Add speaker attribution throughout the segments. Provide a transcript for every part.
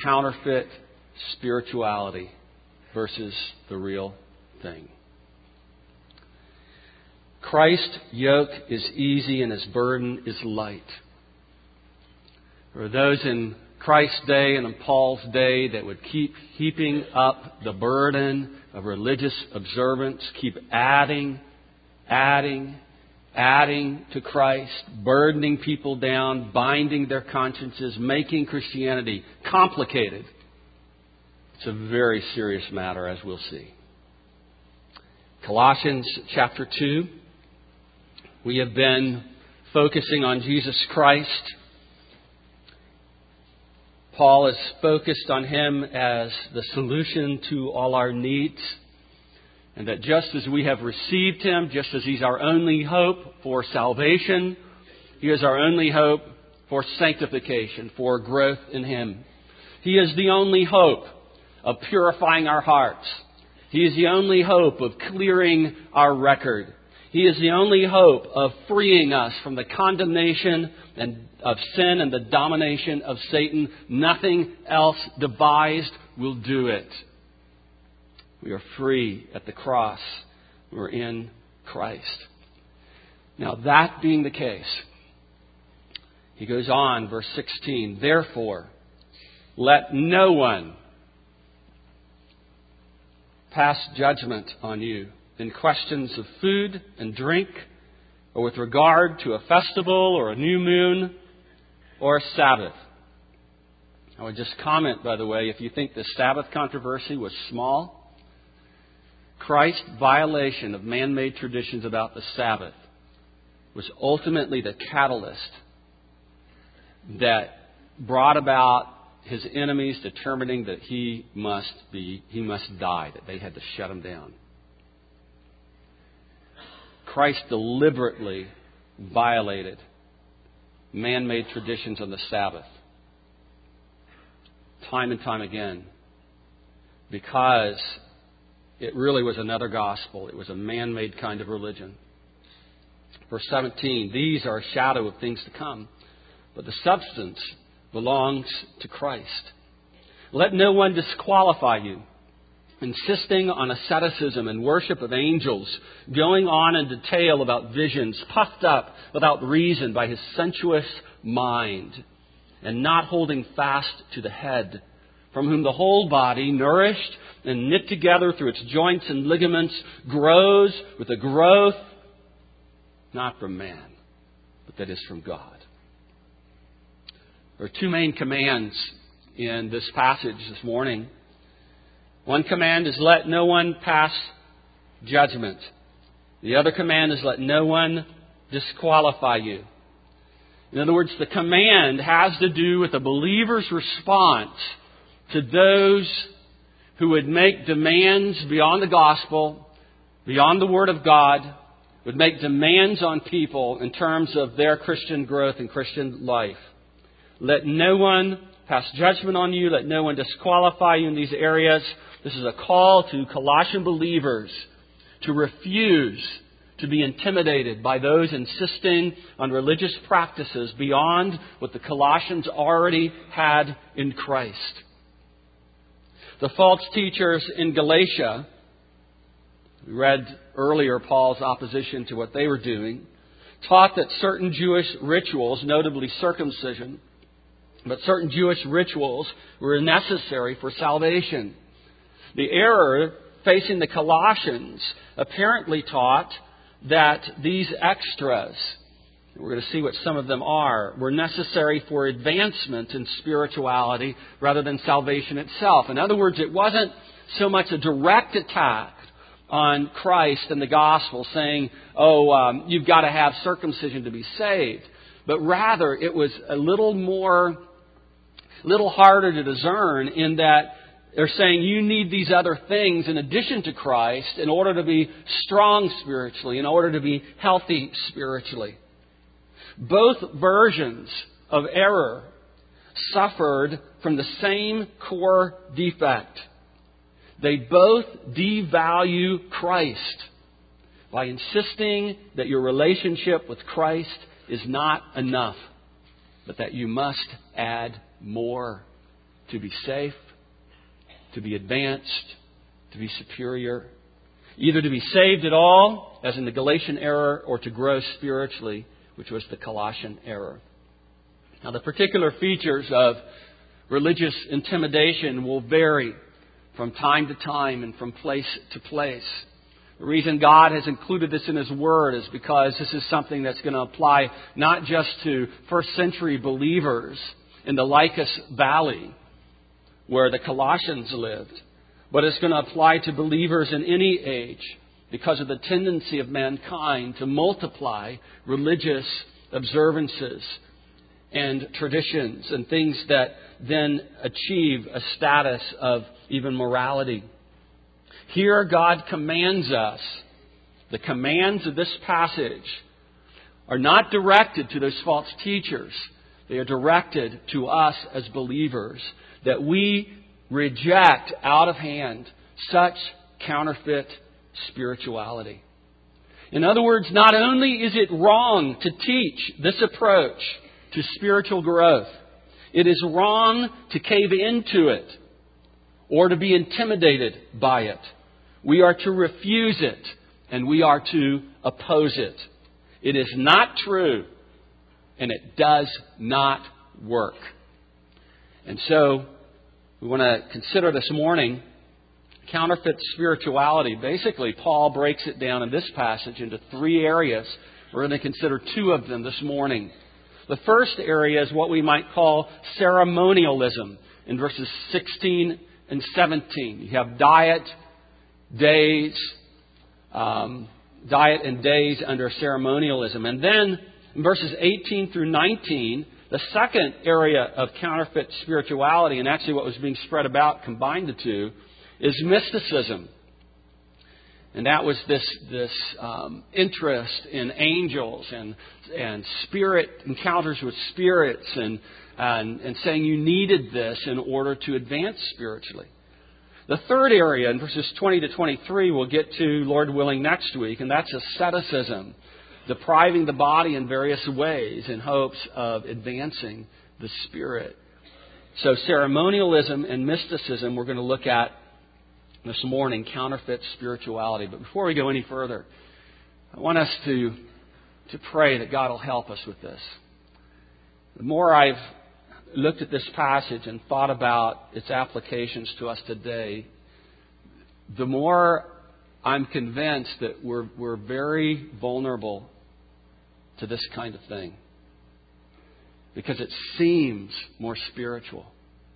Speaker 1: counterfeit spirituality versus the real thing. Christ's yoke is easy and His burden is light. There were those in Christ's day and in Paul's day that would keep heaping up the burden of religious observance, keep adding to Christ, burdening people down, binding their consciences, making Christianity complicated. It's a very serious matter, as we'll see. Colossians chapter 2. We have been focusing on Jesus Christ. Paul is focused on Him as the solution to all our needs. And that just as we have received Him, just as He's our only hope for salvation, He is our only hope for sanctification, for growth in Him. He is the only hope of purifying our hearts. He is the only hope of clearing our record. He is the only hope of freeing us from the condemnation and of sin and the domination of Satan. Nothing else devised will do it. We are free at the cross. We're in Christ. Now, that being the case, he goes on, verse 16, therefore, let no one pass judgment on you in questions of food and drink, or with regard to a festival or a new moon or a Sabbath. I would just comment, by the way, if you think the Sabbath controversy was small, Christ's violation of man-made traditions about the Sabbath was ultimately the catalyst that brought about His enemies determining that he must die, that they had to shut Him down. Christ deliberately violated man-made traditions on the Sabbath time and time again because it really was another gospel. It was a man-made kind of religion. Verse 17, these are a shadow of things to come, but the substance belongs to Christ. Let no one disqualify you, insisting on asceticism and worship of angels, going on in detail about visions, puffed up without reason by his sensuous mind, and not holding fast to the head, from whom the whole body, nourished and knit together through its joints and ligaments, grows with a growth not from man, but that is from God. There are two main commands in this passage this morning. One command is let no one pass judgment. The other command is let no one disqualify you. In other words, the command has to do with a believer's response to those who would make demands beyond the gospel, beyond the Word of God, would make demands on people in terms of their Christian growth and Christian life. Let no one pass judgment on you. Let no one disqualify you in these areas. This is a call to Colossian believers to refuse to be intimidated by those insisting on religious practices beyond what the Colossians already had in Christ. The false teachers in Galatia, we read earlier Paul's opposition to what they were doing, taught that certain Jewish rituals, notably circumcision, but certain Jewish rituals were necessary for salvation. The error facing the Colossians apparently taught that these extras, we're going to see what some of them are, were necessary for advancement in spirituality rather than salvation itself. In other words, it wasn't so much a direct attack on Christ and the gospel saying, you've got to have circumcision to be saved. But rather, it was a little harder to discern in that they're saying you need these other things in addition to Christ in order to be strong spiritually, in order to be healthy spiritually. Both versions of error suffered from the same core defect. They both devalue Christ by insisting that your relationship with Christ is not enough, but that you must add more to be safe, to be advanced, to be superior. Either to be saved at all, as in the Galatian error, or to grow spiritually, which was the Colossian error. Now, the particular features of religious intimidation will vary from time to time and from place to place. The reason God has included this in His Word is because this is something that's going to apply not just to first century believers in the Lycus Valley, where the Colossians lived, but it's going to apply to believers in any age because of the tendency of mankind to multiply religious observances and traditions and things that then achieve a status of even morality. Here God commands us. The commands of this passage are not directed to those false teachers. They are directed to us as believers, that we reject out of hand such counterfeit spirituality. In other words, not only is it wrong to teach this approach to spiritual growth, it is wrong to cave into it or to be intimidated by it. We are to refuse it and we are to oppose it. It is not true and it does not work. And so we want to consider this morning counterfeit spirituality. Basically, Paul breaks it down in this passage into three areas. We're going to consider two of them this morning. The first area is what we might call ceremonialism in verses 16 and 17. You have diet and days under ceremonialism. And then in verses 18 through 19, the second area of counterfeit spirituality, and actually what was being spread about, combined the two, is mysticism. And that was this interest in angels and spirit encounters with spirits and saying you needed this in order to advance spiritually. The third area, in verses 20 to 23, we'll get to, Lord willing, next week, and that's asceticism, depriving the body in various ways in hopes of advancing the spirit. So ceremonialism and mysticism we're going to look at this morning, counterfeit spirituality. But before we go any further, I want us to pray that God will help us with this. The more I've looked at this passage and thought about its applications to us today, the more I'm convinced that we're very vulnerable to this kind of thing. Because it seems more spiritual.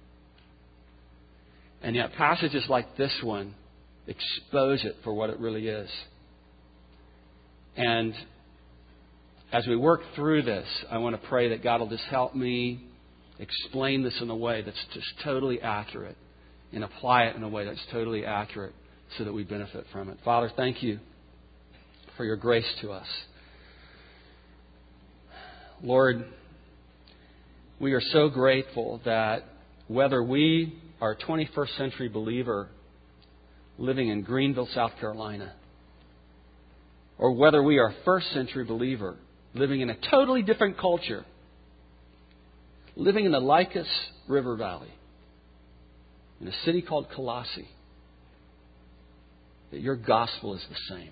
Speaker 1: And yet passages like this one expose it for what it really is. And as we work through this, I want to pray that God will just help me explain this in a way that's just totally accurate and apply it in a way that's totally accurate so that we benefit from it. Father, thank you for your grace to us. Lord, we are so grateful that whether we are a 21st century believer living in Greenville, South Carolina, or whether we are a first century believer living in a totally different culture, living in the Lycus River Valley, in a city called Colossae, that your gospel is the same.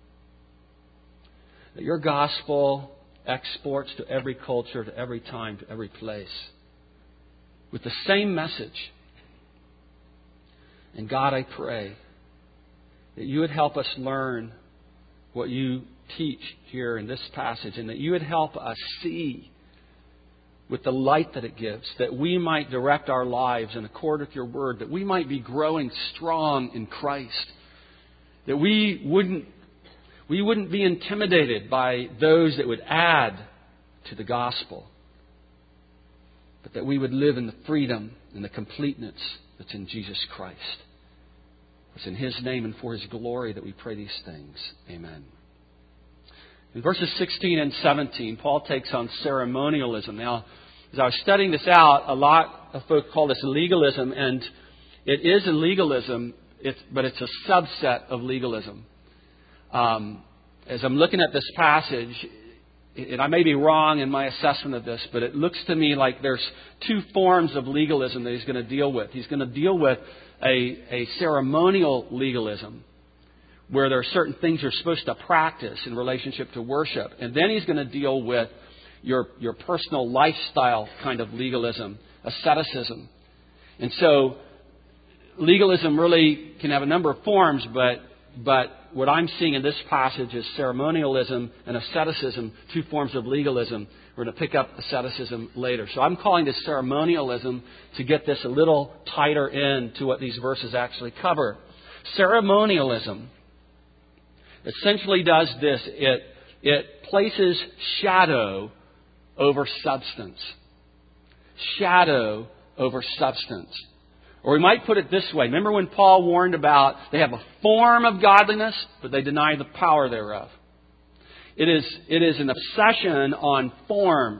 Speaker 1: That your gospel exports to every culture, to every time, to every place, with the same message. And God, I pray that you would help us learn what you teach here in this passage, and that you would help us see with the light that it gives, that we might direct our lives in accord with your word, that we might be growing strong in Christ, that we wouldn't be intimidated by those that would add to the gospel, but that we would live in the freedom and the completeness that's in Jesus Christ. It's in His name and for His glory that we pray these things. Amen. In verses 16 and 17, Paul takes on ceremonialism. Now, as I was studying this out, a lot of folk call this legalism, and it is a legalism, but it's a subset of legalism. As I'm looking at this passage, and I may be wrong in my assessment of this, but it looks to me like there's two forms of legalism that he's going to deal with. He's going to deal with a ceremonial legalism, where there are certain things you're supposed to practice in relationship to worship. And then he's going to deal with your personal lifestyle kind of legalism, asceticism. And so legalism really can have a number of forms, but what I'm seeing in this passage is ceremonialism and asceticism, two forms of legalism. We're going to pick up asceticism later. So I'm calling this ceremonialism to get this a little tighter in to what these verses actually cover. Ceremonialism essentially does this. It places shadow over substance. Shadow over substance. Or we might put it this way. Remember when Paul warned about they have a form of godliness, but they deny the power thereof. It is an obsession on forms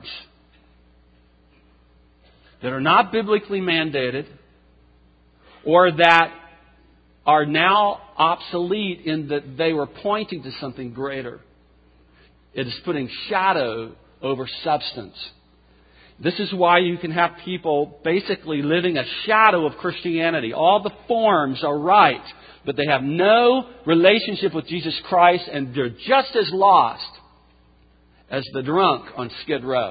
Speaker 1: that are not biblically mandated or that are now obsolete in that they were pointing to something greater. It is putting shadow over substance. This is why you can have people basically living a shadow of Christianity. All the forms are right, but they have no relationship with Jesus Christ, and they're just as lost as the drunk on Skid Row.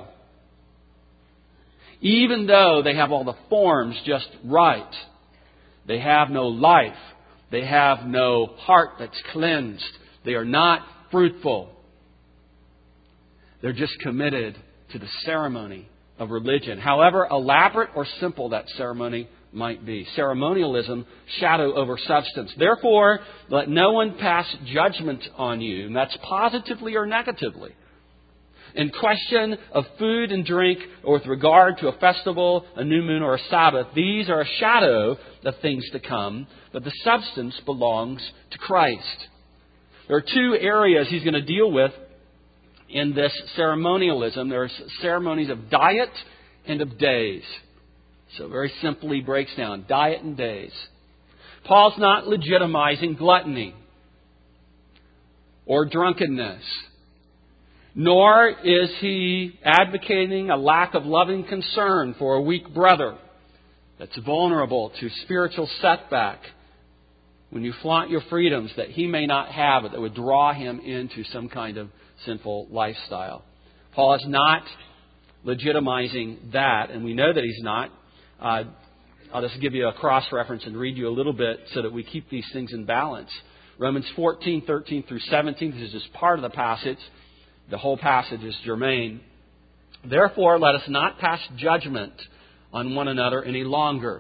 Speaker 1: Even though they have all the forms just right, they have no life. They have no heart that's cleansed. They are not fruitful. They're just committed to the ceremony of religion, however elaborate or simple that ceremony might be. Ceremonialism, shadow over substance. Therefore, let no one pass judgment on you, and that's positively or negatively. In question of food and drink, or with regard to a festival, a new moon, or a Sabbath, these are a shadow of things to come, but the substance belongs to Christ. There are two areas he's going to deal with in this ceremonialism. There's ceremonies of diet and of days. So very simply breaks down diet and days. Paul's not legitimizing gluttony or drunkenness, nor is he advocating a lack of loving concern for a weak brother that's vulnerable to spiritual setback when you flaunt your freedoms that he may not have it, that would draw him into some kind of sinful lifestyle. Paul is not legitimizing that, and we know that he's not. I'll just give you a cross-reference and read you a little bit so that we keep these things in balance. Romans 14, 13 through 17, this is just part of the passage. The whole passage is germane. Therefore, let us not pass judgment on one another any longer.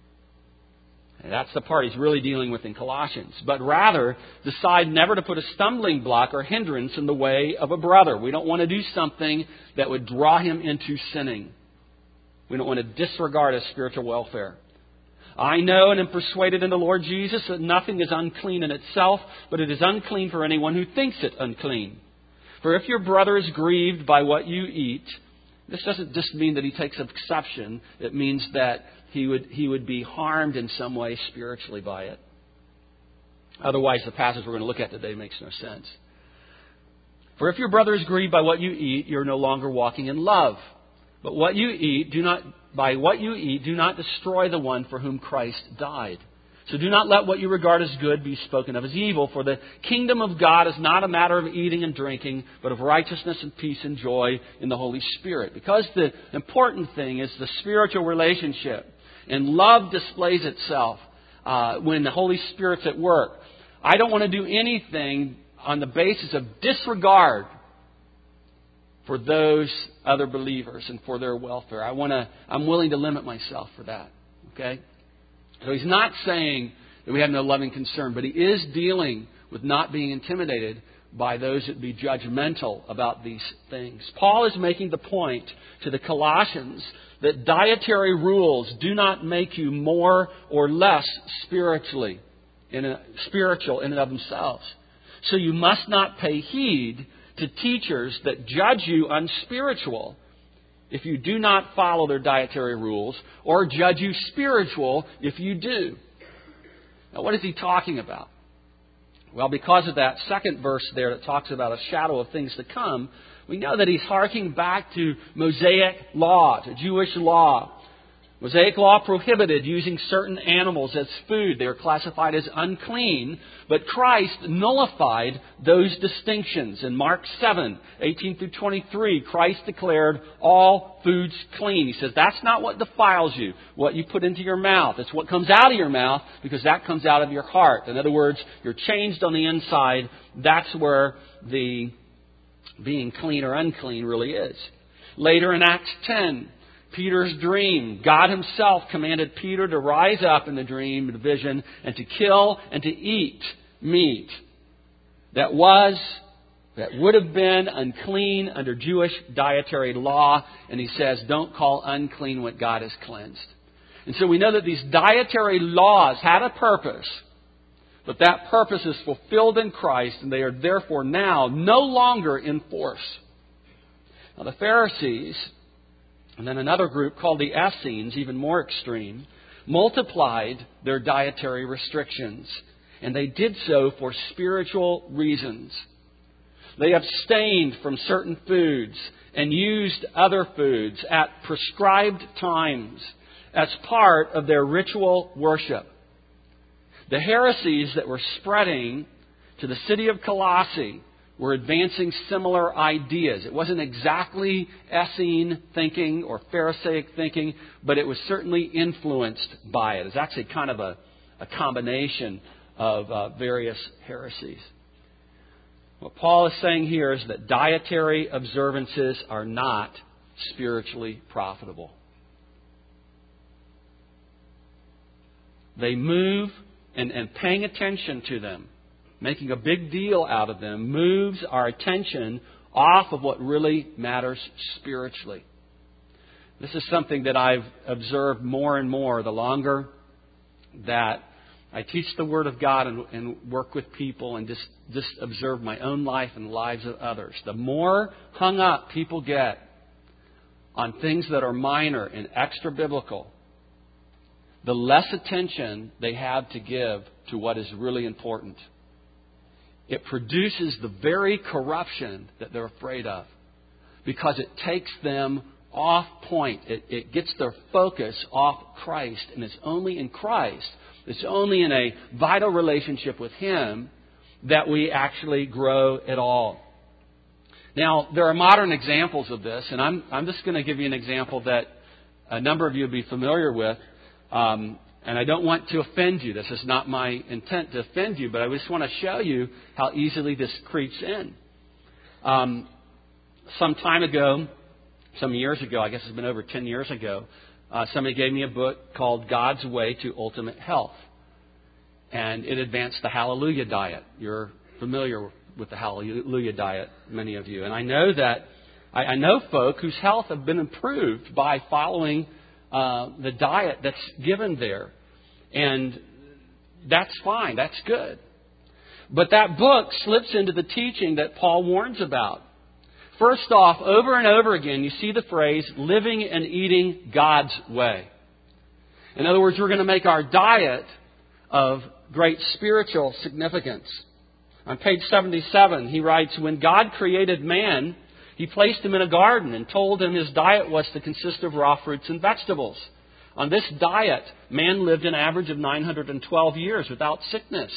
Speaker 1: And that's the part he's really dealing with in Colossians. But rather, decide never to put a stumbling block or hindrance in the way of a brother. We don't want to do something that would draw him into sinning. We don't want to disregard his spiritual welfare. I know and am persuaded in the Lord Jesus that nothing is unclean in itself, but it is unclean for anyone who thinks it unclean. For if your brother is grieved by what you eat, this doesn't just mean that he takes exception. It means that he would be harmed in some way spiritually by it. Otherwise, the passage we're going to look at today makes no sense. For if your brother is grieved by what you eat, you're no longer walking in love. But what you eat, do not destroy the one for whom Christ died. So do not let what you regard as good be spoken of as evil, for the kingdom of God is not a matter of eating and drinking, but of righteousness and peace and joy in the Holy Spirit. Because the important thing is the spiritual relationship, and love displays itself when the Holy Spirit's at work. I don't want to do anything on the basis of disregard for those other believers and for their welfare. I'm willing to limit myself for that. Okay? So he's not saying that we have no loving concern, but he is dealing with not being intimidated by those that be judgmental about these things. Paul is making the point to the Colossians that dietary rules do not make you more or less spiritual in and of themselves. So you must not pay heed to teachers that judge you unspiritual if you do not follow their dietary rules, or judge you spiritual if you do. Now, what is he talking about? Well, because of that second verse there that talks about a shadow of things to come, We know that he's harking back to Mosaic law, to Jewish law. Mosaic law prohibited using certain animals as food. They were classified as unclean. But Christ nullified those distinctions. In Mark 7:18 through 23, Christ declared all foods clean. He says, that's not what defiles you, what you put into your mouth. It's what comes out of your mouth, because that comes out of your heart. In other words, you're changed on the inside. That's where the being clean or unclean really is. Later in Acts 10, Peter's dream. God himself commanded Peter to rise up in the dream, the vision, and to kill and to eat meat that would have been unclean under Jewish dietary law. And he says, don't call unclean what God has cleansed. And so we know that these dietary laws had a purpose, but that purpose is fulfilled in Christ, and they are therefore now no longer in force. Now the Pharisees, and then another group called the Essenes, even more extreme, multiplied their dietary restrictions. And they did so for spiritual reasons. They abstained from certain foods and used other foods at prescribed times as part of their ritual worship. The heresies that were spreading to the city of Colossae were advancing similar ideas. It wasn't exactly Essene thinking or Pharisaic thinking, but it was certainly influenced by it. It's actually kind of a combination of various heresies. What Paul is saying here is that dietary observances are not spiritually profitable. They move, and paying attention to them, making a big deal out of them, moves our attention off of what really matters spiritually. This is something that I've observed more and more the longer that I teach the Word of God and work with people and just observe my own life and the lives of others. The more hung up people get on things that are minor and extra biblical, the less attention they have to give to what is really important. It produces the very corruption that they're afraid of, because it takes them off point. It gets their focus off Christ. And it's only in Christ, it's only in a vital relationship with Him that we actually grow at all. Now, there are modern examples of this, and I'm just going to give you an example that a number of you will be familiar with. And I don't want to offend you. This is not my intent to offend you, but I just want to show you how easily this creeps in. Some time ago, some years ago, I guess it's been over 10 years ago, somebody gave me a book called God's Way to Ultimate Health. And it advanced the Hallelujah Diet. You're familiar with the Hallelujah Diet, many of you. And I know that I know folk whose health have been improved by following the diet that's given there. And that's fine. That's good. But that book slips into the teaching that Paul warns about. First off, over and over again, you see the phrase, living and eating God's way. In other words, we're going to make our diet of great spiritual significance. On page 77, he writes, when God created man, He placed him in a garden and told him his diet was to consist of raw fruits and vegetables. On this diet, man lived an average of 912 years without sickness.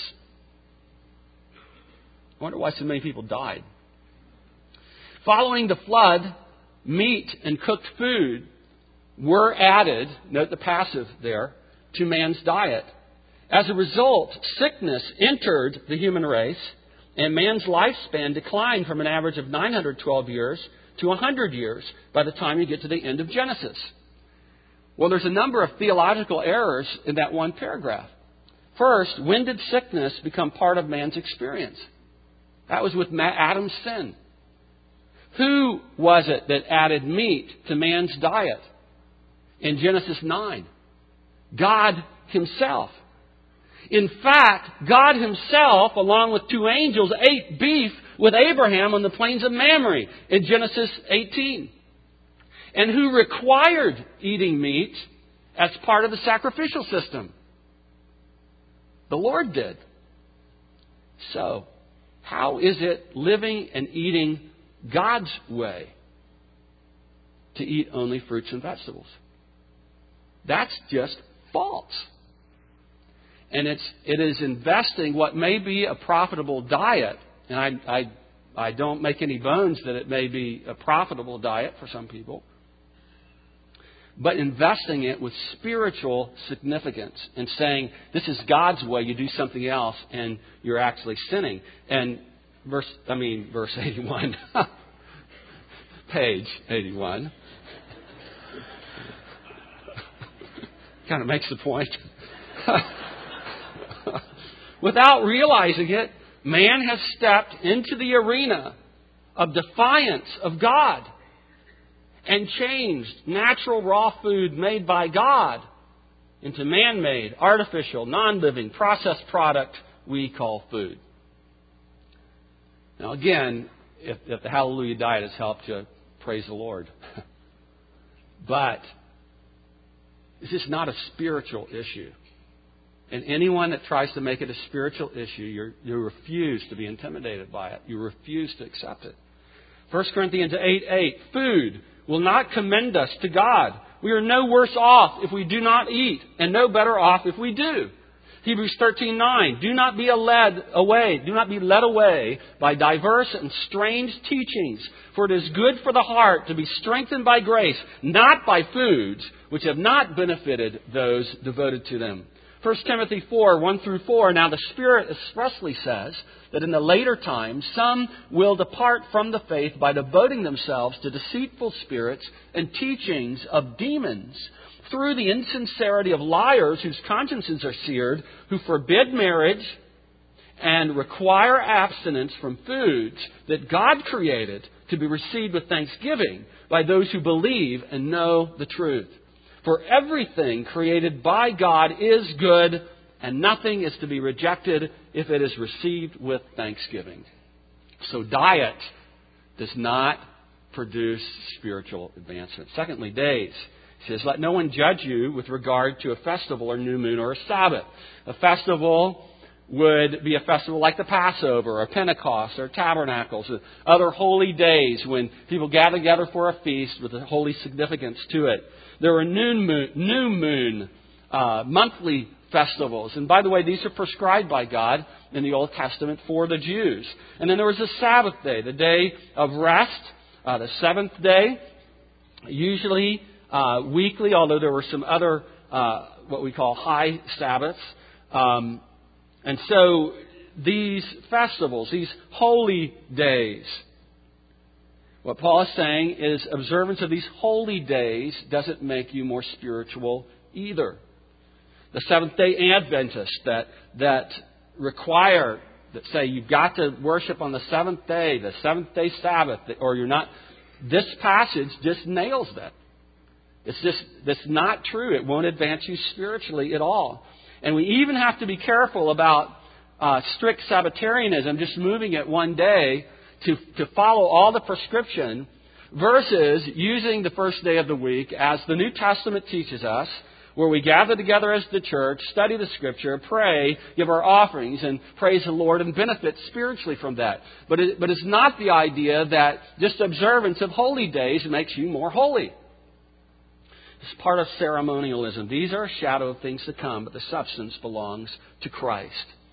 Speaker 1: I wonder why so many people died. Following the flood, meat and cooked food were added, note the passive there, to man's diet. As a result, sickness entered the human race, and man's lifespan declined from an average of 912 years to 100 years by the time you get to the end of Genesis. Well, there's a number of theological errors in that one paragraph. First, when did sickness become part of man's experience? That was with Adam's sin. Who was it that added meat to man's diet in Genesis 9? God Himself. In fact, God Himself, along with two angels, ate beef with Abraham on the plains of Mamre in Genesis 18. And who required eating meat as part of the sacrificial system? The Lord did. So, how is it living and eating God's way to eat only fruits and vegetables. That's just false. And it is investing what may be a profitable diet, and I don't make any bones that it may be a profitable diet for some people, but investing it with spiritual significance and saying, this is God's way, you do something else, and you're actually sinning. And verse 81, page 81, kind of makes the point. Without realizing it, man has stepped into the arena of defiance of God and changed natural raw food made by God into man-made, artificial, non-living, processed product we call food. Now again, if the Hallelujah Diet has helped you, praise the Lord. But this is not a spiritual issue. And anyone that tries to make it a spiritual issue, you refuse to be intimidated by it. You refuse to accept it. 1 Corinthians 8:8, food will not commend us to God. We are no worse off if we do not eat, and no better off if we do. Hebrews 13:9, do not be led away by diverse and strange teachings, for it is good for the heart to be strengthened by grace, not by foods which have not benefited those devoted to them. 1 Timothy 4:1-4, now the Spirit expressly says that in the later times some will depart from the faith by devoting themselves to deceitful spirits and teachings of demons, through the insincerity of liars whose consciences are seared, who forbid marriage and require abstinence from foods that God created to be received with thanksgiving by those who believe and know the truth. For everything created by God is good, and nothing is to be rejected if it is received with thanksgiving. So diet does not produce spiritual advancement. Secondly, days. He says, let no one judge you with regard to a festival or new moon or a Sabbath. A festival would be a festival like the Passover or Pentecost or Tabernacles, or other holy days when people gather together for a feast with a holy significance to it. There are new moon monthly festivals. And by the way, these are prescribed by God in the Old Testament for the Jews. And then there was a Sabbath day, the day of rest, the seventh day, usually weekly, although there were some other what we call high Sabbaths. And so these festivals, these holy days, what Paul is saying is observance of these holy days doesn't make you more spiritual either. The Seventh-day Adventists that require, that say you've got to worship on the seventh day, the seventh-day Sabbath, or you're not. This passage just nails that. That's not true. It won't advance you spiritually at all. And we even have to be careful about strict Sabbatarianism, just moving it one day to follow all the prescription, versus using the first day of the week as the New Testament teaches us, where we gather together as the church, study the Scripture, pray, give our offerings, and praise the Lord and benefit spiritually from that. But it's not the idea that just observance of holy days makes you more holy. It's part of ceremonialism. These are a shadow of things to come, but the substance belongs to Christ.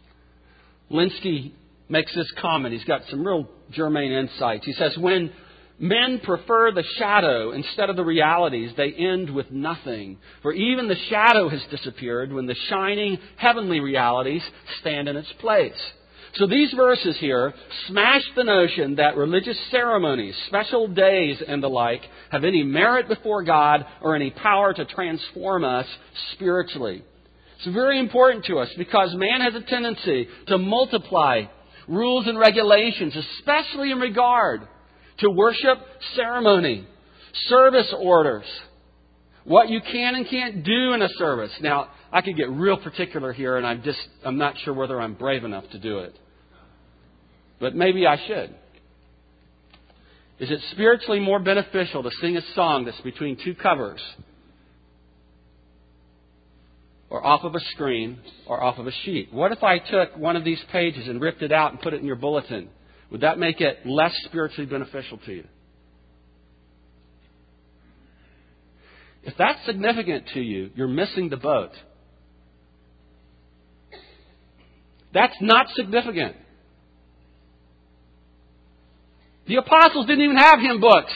Speaker 1: Linsky makes this comment. He's got some real germane insights. He says, when men prefer the shadow instead of the realities, they end with nothing. For even the shadow has disappeared when the shining heavenly realities stand in its place. So these verses here smash the notion that religious ceremonies, special days and the like have any merit before God or any power to transform us spiritually. It's very important to us because man has a tendency to multiply rules and regulations, especially in regard to worship ceremony, service orders, what you can and can't do in a service. Now, I could get real particular here, and I'm not sure whether I'm brave enough to do it. But maybe I should. Is it spiritually more beneficial to sing a song that's between two covers, or off of a screen, or off of a sheet? What if I took one of these pages and ripped it out and put it in your bulletin? Would that make it less spiritually beneficial to you? If that's significant to you, you're missing the boat. That's not significant. The apostles didn't even have hymn books.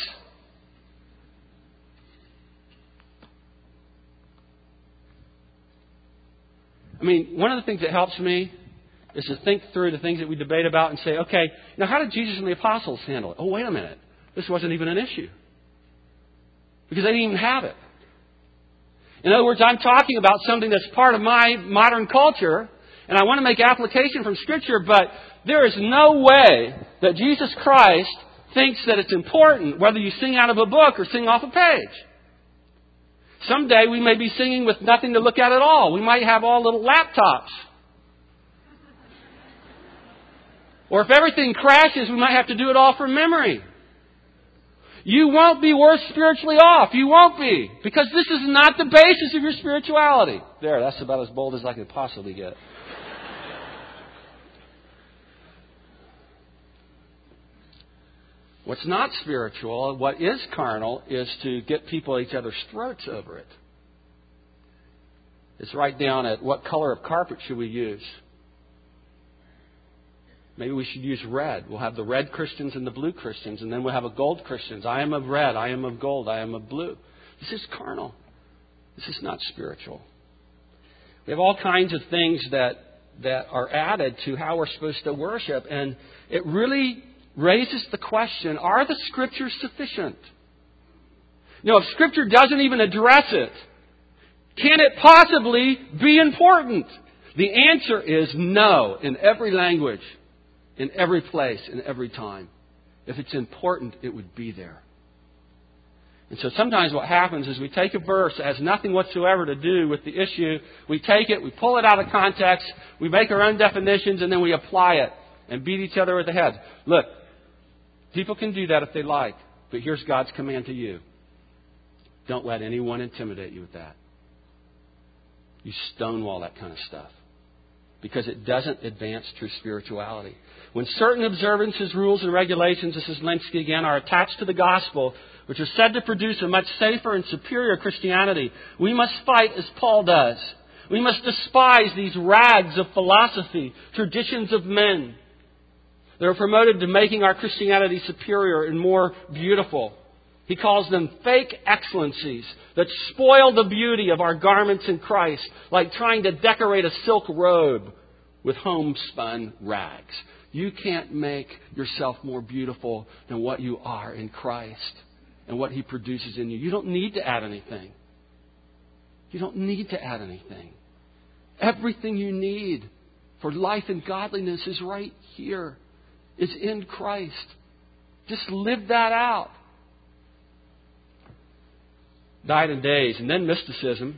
Speaker 1: I mean, one of the things that helps me is to think through the things that we debate about and say, okay, now how did Jesus and the apostles handle it? Oh, wait a minute. This wasn't even an issue. Because they didn't even have it. In other words, I'm talking about something that's part of my modern culture, and I want to make application from Scripture, but there is no way that Jesus Christ thinks that it's important whether you sing out of a book or sing off a page. Someday we may be singing with nothing to look at all. We might have all little laptops. Or if everything crashes, we might have to do it all from memory. You won't be worse spiritually off. You won't be. Because this is not the basis of your spirituality. There, that's about as bold as I could possibly get. What's not spiritual, what is carnal, is to get people at each other's throats over it. It's right down at what color of carpet should we use. Maybe we should use red. We'll have the red Christians and the blue Christians, and then we'll have a gold Christians. I am of red, I am of gold, I am of blue. This is carnal. This is not spiritual. We have all kinds of things that are added to how we're supposed to worship, and it really raises the question, are the Scriptures sufficient? If Scripture doesn't even address it, can it possibly be important? The answer is no in every language. In every place, in every time. If it's important, it would be there. And so sometimes what happens is we take a verse that has nothing whatsoever to do with the issue. We take it, we pull it out of context, we make our own definitions, and then we apply it and beat each other with the head. Look, people can do that if they like, but here's God's command to you. Don't let anyone intimidate you with that. You stonewall that kind of stuff. Because it doesn't advance true spirituality. When certain observances, rules, and regulations, this is Lenski again, are attached to the gospel, which are said to produce a much safer and superior Christianity, we must fight as Paul does. We must despise these rags of philosophy, traditions of men. that are promoted to making our Christianity superior and more beautiful. He calls them fake excellencies that spoil the beauty of our garments in Christ, like trying to decorate a silk robe with homespun rags. You can't make yourself more beautiful than what you are in Christ and what He produces in you. You don't need to add anything. You don't need to add anything. Everything you need for life and godliness is right here. It's in Christ. Just live that out. Night and days. And then mysticism.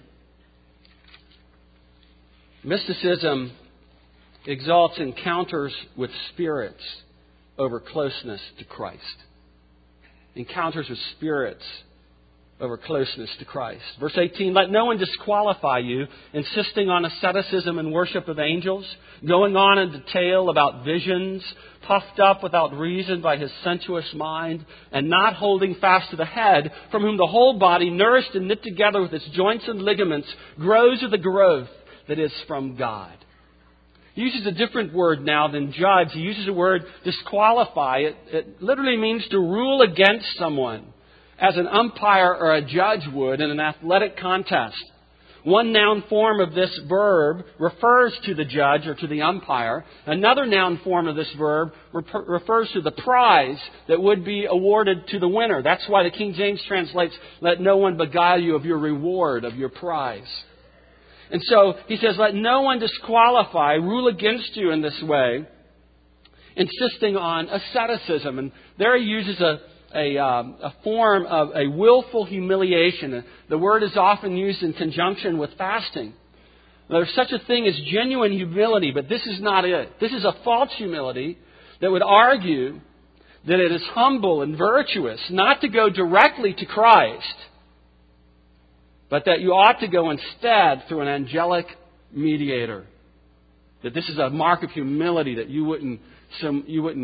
Speaker 1: Mysticism exalts encounters with spirits over closeness to Christ. Encounters with spirits over closeness to Christ. Verse 18, let no one disqualify you, insisting on asceticism and worship of angels, going on in detail about visions, puffed up without reason by his sensuous mind, and not holding fast to the head, from whom the whole body, nourished and knit together with its joints and ligaments, grows with the growth that is from God. He uses a different word now than judge. He uses the word disqualify. It literally means to rule against someone, as an umpire or a judge would in an athletic contest. One noun form of this verb refers to the judge or to the umpire. Another noun form of this verb refers to the prize that would be awarded to the winner. That's why the King James translates, let no one beguile you of your reward, of your prize. And so he says, let no one disqualify, rule against you in this way, insisting on asceticism. And there he uses a form of a willful humiliation. The word is often used in conjunction with fasting. There's such a thing as genuine humility, but this is not it. This is a false humility that would argue that it is humble and virtuous not to go directly to Christ, but that you ought to go instead through an angelic mediator. That this is a mark of humility, that you wouldn't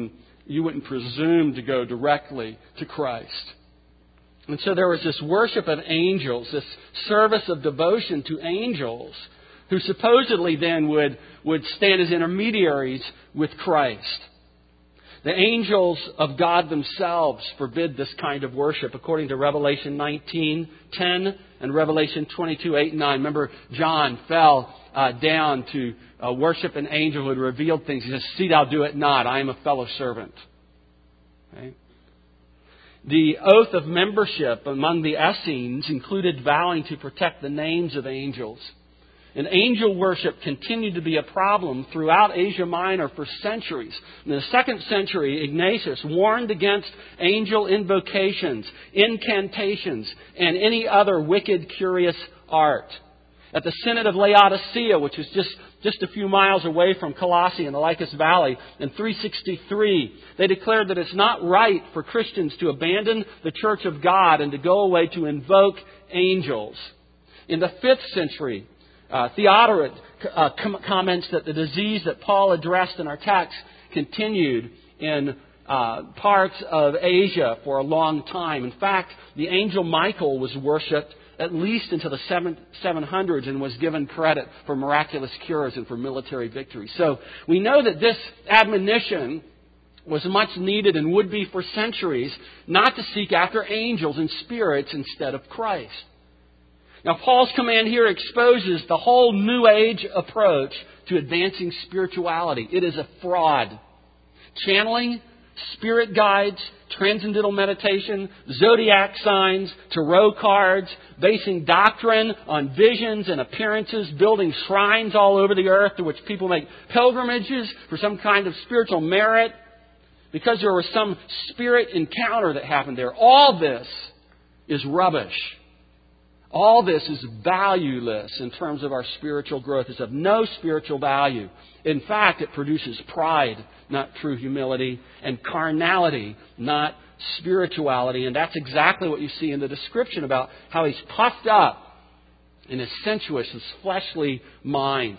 Speaker 1: you wouldn't presume to go directly to Christ. And so there was this worship of angels, this service of devotion to angels, who supposedly then would stand as intermediaries with Christ. The angels of God themselves forbid this kind of worship, according to Revelation 19:10 and Revelation 22:8 and 9. Remember, John fell down to worship an angel who had revealed things. He says, "See thou do it not. I am a fellow servant." Okay? The oath of membership among the Essenes included vowing to protect the names of angels. And angel worship continued to be a problem throughout Asia Minor for centuries. In the 2nd century, Ignatius warned against angel invocations, incantations, and any other wicked, curious art. At the Synod of Laodicea, which was just a few miles away from Colossae in the Lycus Valley, in 363, they declared that it's not right for Christians to abandon the Church of God and to go away to invoke angels. In the 5th century, Theodoret comments that the disease that Paul addressed in our text continued in parts of Asia for a long time. In fact, the angel Michael was worshipped at least into the 700s and was given credit for miraculous cures and for military victories. So we know that this admonition was much needed and would be for centuries, not to seek after angels and spirits instead of Christ. Now, Paul's command here exposes the whole New Age approach to advancing spirituality. It is a fraud. Channeling, spirit guides, transcendental meditation, zodiac signs, tarot cards, basing doctrine on visions and appearances, building shrines all over the earth to which people make pilgrimages for some kind of spiritual merit because there was some spirit encounter that happened there. All this is rubbish. All this is valueless in terms of our spiritual growth. It's of no spiritual value. In fact, it produces pride, not true humility, and carnality, not spirituality. And that's exactly what you see in the description about how he's puffed up in his sensuous, his fleshly mind.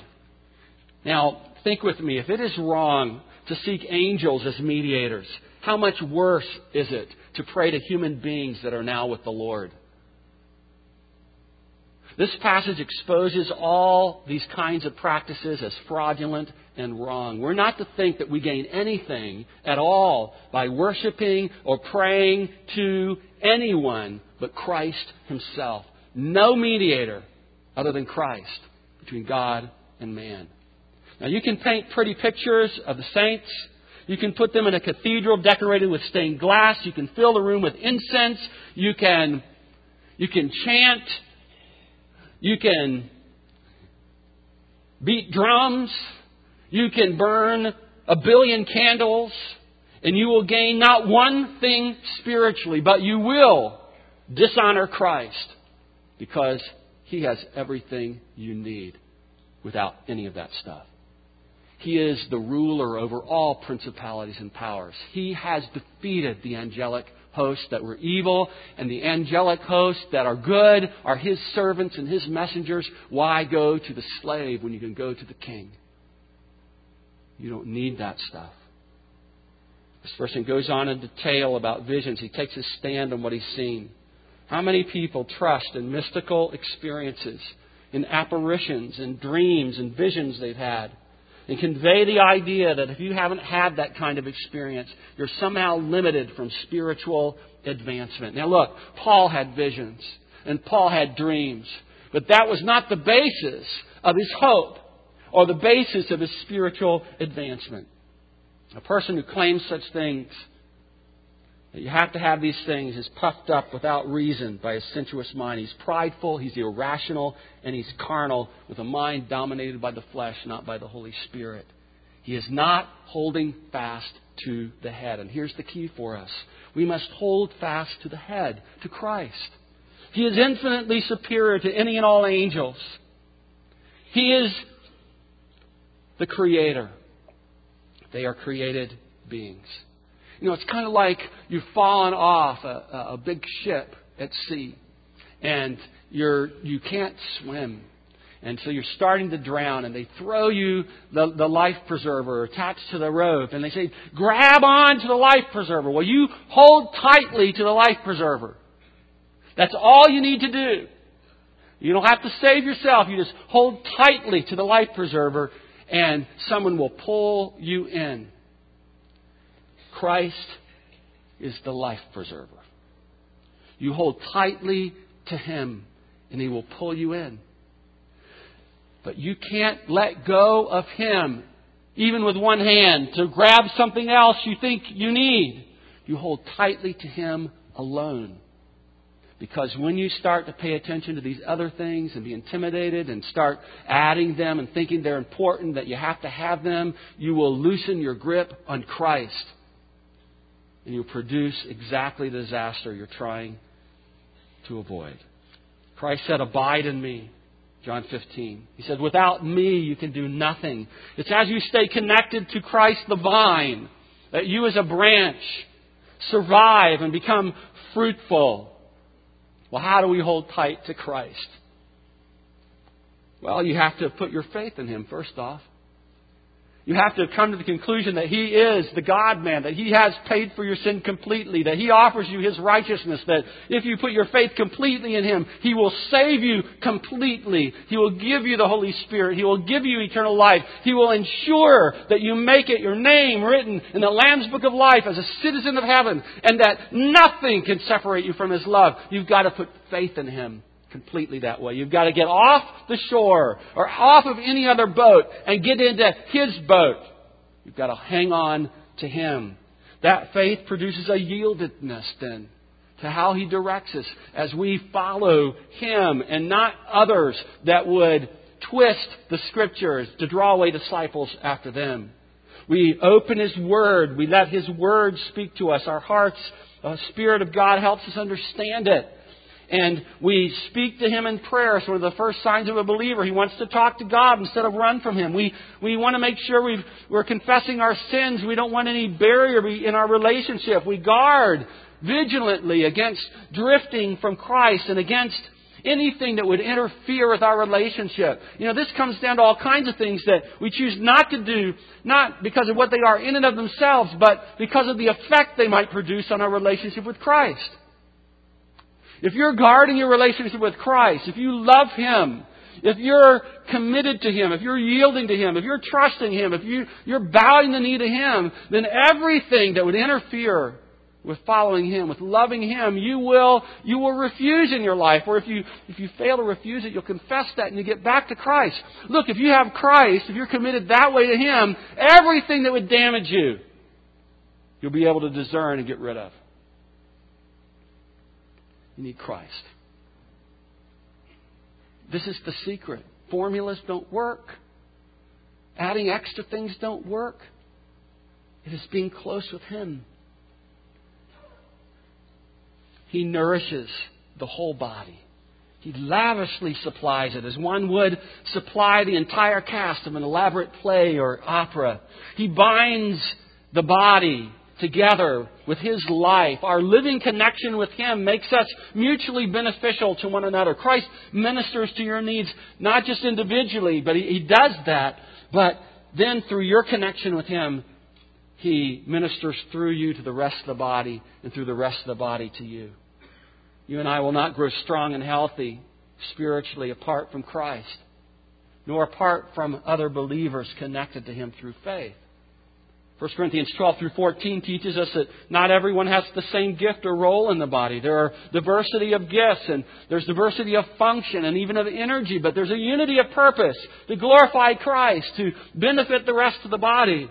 Speaker 1: Now, think with me. If it is wrong to seek angels as mediators, how much worse is it to pray to human beings that are now with the Lord? This passage exposes all these kinds of practices as fraudulent and wrong. We're not to think that we gain anything at all by worshiping or praying to anyone but Christ Himself. No mediator other than Christ between God and man. Now, you can paint pretty pictures of the saints. You can put them in a cathedral decorated with stained glass. You can fill the room with incense. You can chant. You can beat drums. You can burn 1 billion candles. And you will gain not one thing spiritually, but you will dishonor Christ because He has everything you need without any of that stuff. He is the ruler over all principalities and powers. He has defeated the angelic hosts that were evil, and the angelic hosts that are good are His servants and His messengers. Why go to the slave when you can go to the king? You don't need that stuff. This person goes on in detail about visions. He takes his stand on what he's seen. How many people trust in mystical experiences, in apparitions, in dreams, and visions they've had, and convey the idea that if you haven't had that kind of experience, you're somehow limited from spiritual advancement. Now look, Paul had visions and Paul had dreams, but that was not the basis of his hope or the basis of his spiritual advancement. A person who claims such things, that you have to have these things, is puffed up without reason by his sensuous mind. He's prideful, he's irrational, and he's carnal with a mind dominated by the flesh, not by the Holy Spirit. He is not holding fast to the head. And here's the key for us. We must hold fast to the head, to Christ. He is infinitely superior to any and all angels. He is the Creator. They are created beings. You know, it's kind of like you've fallen off a big ship at sea and you can't swim. And so you're starting to drown, and they throw you the life preserver attached to the rope. And they say, grab on to the life preserver. Well, you hold tightly to the life preserver. That's all you need to do. You don't have to save yourself. You just hold tightly to the life preserver, and someone will pull you in. Christ is the life preserver. You hold tightly to Him, and He will pull you in. But you can't let go of Him, even with one hand, to grab something else you think you need. You hold tightly to Him alone. Because when you start to pay attention to these other things and be intimidated and start adding them and thinking they're important, that you have to have them, you will loosen your grip on Christ. And you'll produce exactly the disaster you're trying to avoid. Christ said, abide in me. John 15. He said, without me you can do nothing. It's as you stay connected to Christ the vine that you as a branch survive and become fruitful. Well, how do we hold tight to Christ? Well, you have to put your faith in Him first off. You have to come to the conclusion that He is the God-man, that He has paid for your sin completely, that He offers you His righteousness, that if you put your faith completely in Him, He will save you completely. He will give you the Holy Spirit. He will give you eternal life. He will ensure that you make it your name written in the Lamb's Book of Life as a citizen of heaven, and that nothing can separate you from His love. You've got to put faith in Him completely that way. You've got to get off the shore or off of any other boat and get into His boat. You've got to hang on to Him. That faith produces a yieldedness then to how He directs us as we follow Him and not others that would twist the Scriptures to draw away disciples after them. We open His Word. We let His Word speak to us. Our hearts, the Spirit of God helps us understand it. And we speak to Him in prayer. It's one of the first signs of a believer. He wants to talk to God instead of run from Him. We want to make sure we're confessing our sins. We don't want any barrier in our relationship. We guard vigilantly against drifting from Christ and against anything that would interfere with our relationship. You know, this comes down to all kinds of things that we choose not to do, not because of what they are in and of themselves, but because of the effect they might produce on our relationship with Christ. If you're guarding your relationship with Christ, if you love Him, if you're committed to Him, if you're yielding to Him, if you're trusting Him, if you're bowing the knee to Him, then everything that would interfere with following Him, with loving Him, you will refuse in your life. Or if you fail to refuse it, you'll confess that and you get back to Christ. Look, if you have Christ, if you're committed that way to Him, everything that would damage you, you'll be able to discern and get rid of. You need Christ. This is the secret. Formulas don't work. Adding extra things don't work. It is being close with Him. He nourishes the whole body. He lavishly supplies it as one would supply the entire cast of an elaborate play or opera. He binds the body together with His life. Our living connection with Him makes us mutually beneficial to one another. Christ ministers to your needs not just individually, but He does that. But then through your connection with Him, He ministers through you to the rest of the body and through the rest of the body to you. You and I will not grow strong and healthy spiritually apart from Christ, nor apart from other believers connected to Him through faith. 1 Corinthians 12 through 14 teaches us that not everyone has the same gift or role in the body. There are diversity of gifts and there's diversity of function and even of energy, but there's a unity of purpose to glorify Christ, to benefit the rest of the body.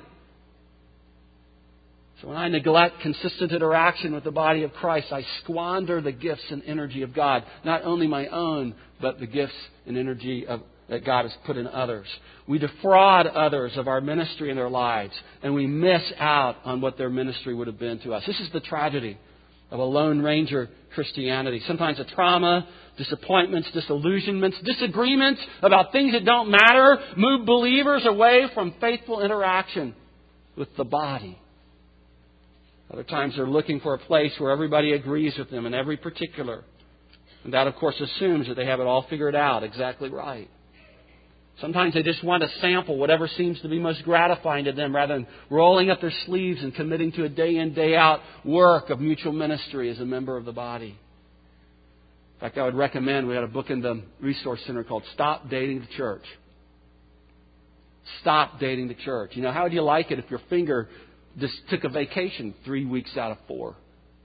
Speaker 1: So when I neglect consistent interaction with the body of Christ, I squander the gifts and energy of God. Not only my own, but the gifts and energy that God has put in others. We defraud others of our ministry in their lives, and we miss out on what their ministry would have been to us. This is the tragedy of a Lone Ranger Christianity. Sometimes a trauma, disappointments, disillusionments, disagreements about things that don't matter move believers away from faithful interaction with the body. Other times they're looking for a place where everybody agrees with them in every particular. And that, of course, assumes that they have it all figured out exactly right. Sometimes they just want to sample whatever seems to be most gratifying to them rather than rolling up their sleeves and committing to a day in, day out work of mutual ministry as a member of the body. In fact, I would recommend, we had a book in the Resource Center called Stop Dating the Church. Stop dating the church. You know, how would you like it if your finger just took a vacation 3 weeks out of 4?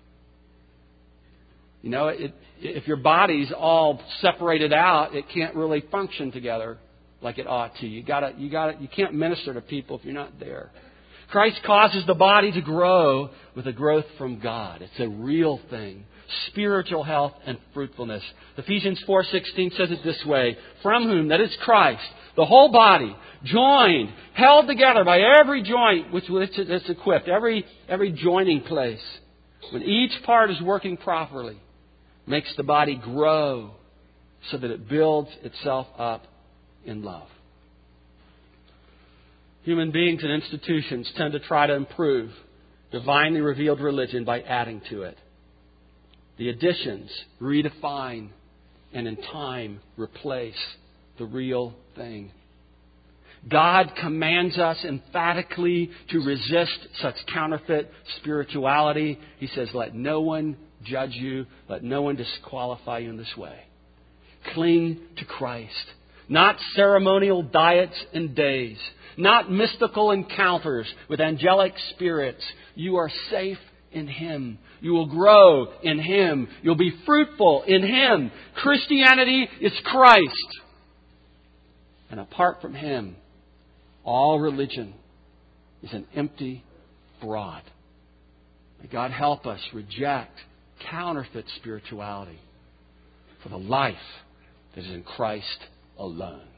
Speaker 1: You know, if your body's all separated out, it can't really function together like it ought to. You can't minister to people if you're not there. Christ causes the body to grow with a growth from God. It's a real thing. Spiritual health and fruitfulness. Ephesians 4:16 says it this way: from whom, that is Christ, the whole body, joined, held together by every joint which it's equipped, every joining place, when each part is working properly, makes the body grow so that it builds itself up in love. Human beings and institutions tend to try to improve divinely revealed religion by adding to it. The additions redefine and in time replace the real thing. God commands us emphatically to resist such counterfeit spirituality. He says, let no one judge you. Let no one disqualify you in this way. Cling to Christ. Not ceremonial diets and days. Not mystical encounters with angelic spirits. You are safe in Him. You will grow in Him. You'll be fruitful in Him. Christianity is Christ. And apart from Him, all religion is an empty fraud. May God help us reject counterfeit spirituality for the life that is in Christ alone.